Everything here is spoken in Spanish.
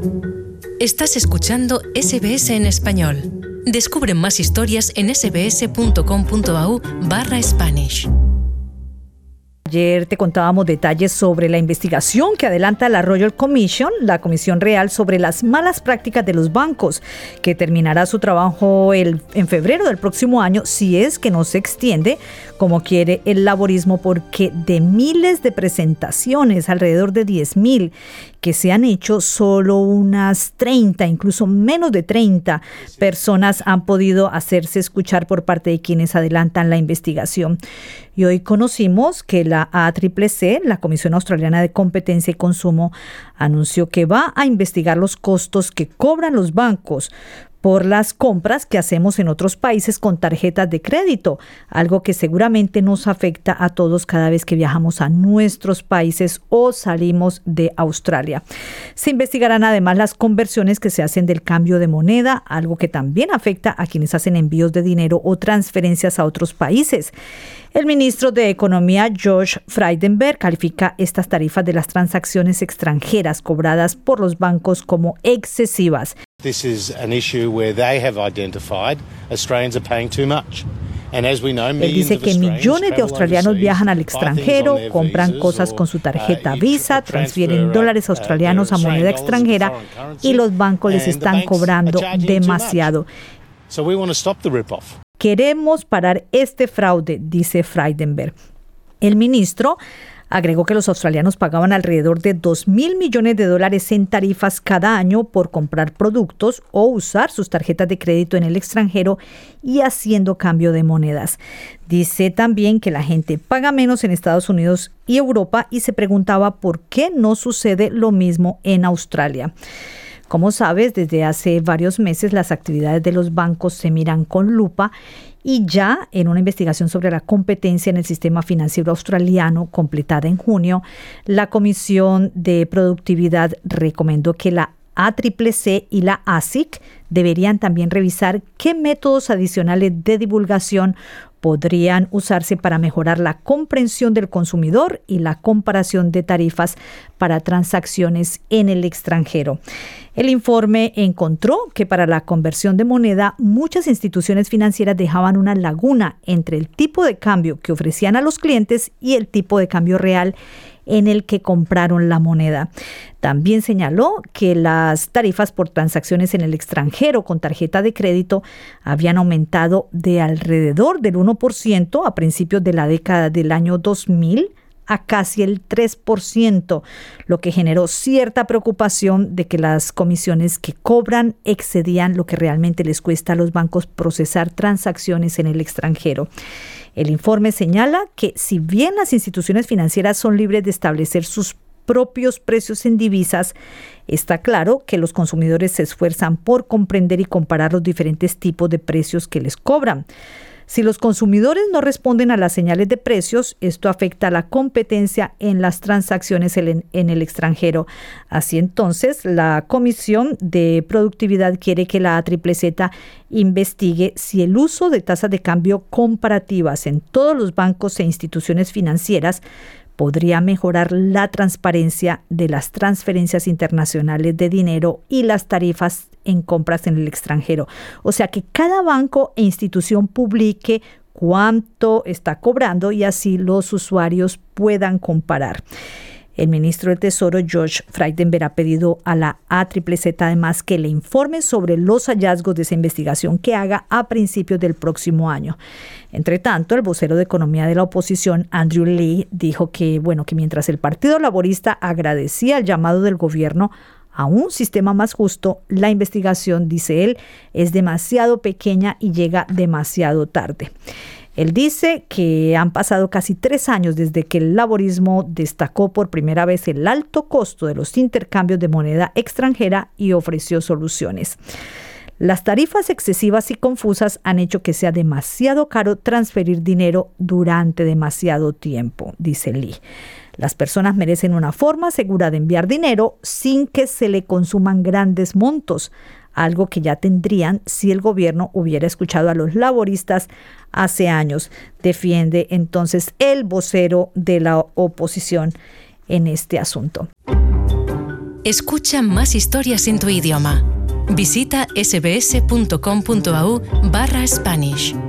Estás escuchando SBS en español. Descubre más historias en sbs.com.au/Spanish. Ayer te contábamos detalles sobre la investigación que adelanta la Royal Commission, la Comisión Real sobre las malas prácticas de los bancos, que terminará su trabajo en febrero del próximo año, si es que no se extiende, como quiere el laborismo, porque de miles de presentaciones, alrededor de 10,000, que se han hecho, solo unas 30, incluso menos de 30 personas han podido hacerse escuchar por parte de quienes adelantan la investigación. Y hoy conocimos que la ACCC, la Comisión Australiana de Competencia y Consumo, anunció que va a investigar los costos que cobran los bancos por las compras que hacemos en otros países con tarjetas de crédito, algo que seguramente nos afecta a todos cada vez que viajamos a nuestros países o salimos de Australia. Se investigarán además las conversiones que se hacen del cambio de moneda, algo que también afecta a quienes hacen envíos de dinero o transferencias a otros países. El ministro de Economía, Josh Frydenberg, califica estas tarifas de las transacciones extranjeras cobradas por los bancos como excesivas. This is an issue where they have identified Australians are paying too much. Él dice que millones de australianos viajan al extranjero, compran cosas con su tarjeta Visa, transfieren dólares australianos a moneda extranjera y los bancos les están cobrando demasiado. Queremos parar este fraude, dice Frydenberg. El ministro agregó que los australianos pagaban alrededor de $2,000 millones en tarifas cada año por comprar productos o usar sus tarjetas de crédito en el extranjero y haciendo cambio de monedas. Dice también que la gente paga menos en Estados Unidos y Europa y se preguntaba por qué no sucede lo mismo en Australia. Como sabes, desde hace varios meses las actividades de los bancos se miran con lupa y ya en una investigación sobre la competencia en el sistema financiero australiano completada en junio, la Comisión de Productividad recomendó que la ACCC y la ASIC deberían también revisar qué métodos adicionales de divulgación podrían usarse para mejorar la comprensión del consumidor y la comparación de tarifas para transacciones en el extranjero. El informe encontró que para la conversión de moneda, muchas instituciones financieras dejaban una laguna entre el tipo de cambio que ofrecían a los clientes y el tipo de cambio real en el que compraron la moneda. También señaló que las tarifas por transacciones en el extranjero con tarjeta de crédito habían aumentado de alrededor del 1% a principios de la década del año 2000 a casi el 3%, lo que generó cierta preocupación de que las comisiones que cobran excedían lo que realmente les cuesta a los bancos procesar transacciones en el extranjero. El informe señala que si bien las instituciones financieras son libres de establecer sus propios precios en divisas, está claro que los consumidores se esfuerzan por comprender y comparar los diferentes tipos de precios que les cobran. Si los consumidores no responden a las señales de precios, esto afecta a la competencia en las transacciones en el extranjero. Así entonces, la Comisión de Productividad quiere que la ACCC investigue si el uso de tasas de cambio comparativas en todos los bancos e instituciones financieras podría mejorar la transparencia de las transferencias internacionales de dinero y las tarifas en compras en el extranjero. O sea, que cada banco e institución publique cuánto está cobrando y así los usuarios puedan comparar. El ministro del Tesoro, Josh Frydenberg, ha pedido a la ACCC además que le informe sobre los hallazgos de esa investigación que haga a principios del próximo año. Entre tanto, el vocero de Economía de la oposición, Andrew Leigh, dijo que mientras el Partido Laborista agradecía el llamado del gobierno a un sistema más justo, la investigación, dice él, es demasiado pequeña y llega demasiado tarde. Él dice que han pasado casi 3 años desde que el laborismo destacó por primera vez el alto costo de los intercambios de moneda extranjera y ofreció soluciones. Las tarifas excesivas y confusas han hecho que sea demasiado caro transferir dinero durante demasiado tiempo, dice Lee. Las personas merecen una forma segura de enviar dinero sin que se le consuman grandes montos, algo que ya tendrían si el gobierno hubiera escuchado a los laboristas hace años, defiende entonces el vocero de la oposición en este asunto. Escucha más historias en tu idioma. Visita sbs.com.au/Spanish.